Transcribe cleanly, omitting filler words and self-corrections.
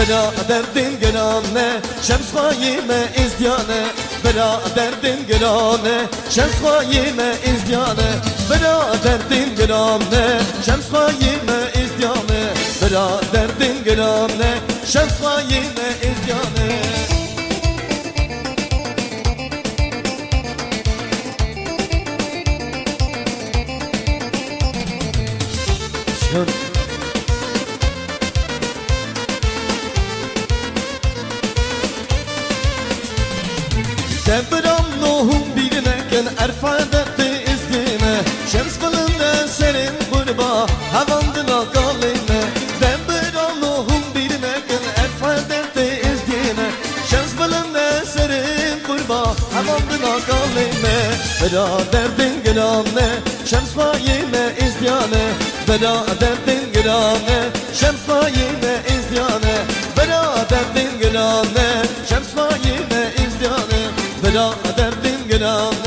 Beraderdin gelane şems hayime izdiyane Beraderdin gelane şems hayime izdiyane Beraderdin gelane şems hayime izdiyane Beraderdin gelane şems hayime izdiyane Tebram nuhum bilineken erfadetti izdine Şems kılında senin kurba havandına kaline Tebram nuhum bilineken erfadetti izdine Şems kılında senin kurba havandına kaline Beraderdin gelane şems hayime izdiyane Beraderdin gelane şems hayime izdiyane Beraderdin gelane şems hayime izdiyane Beraderdin gelane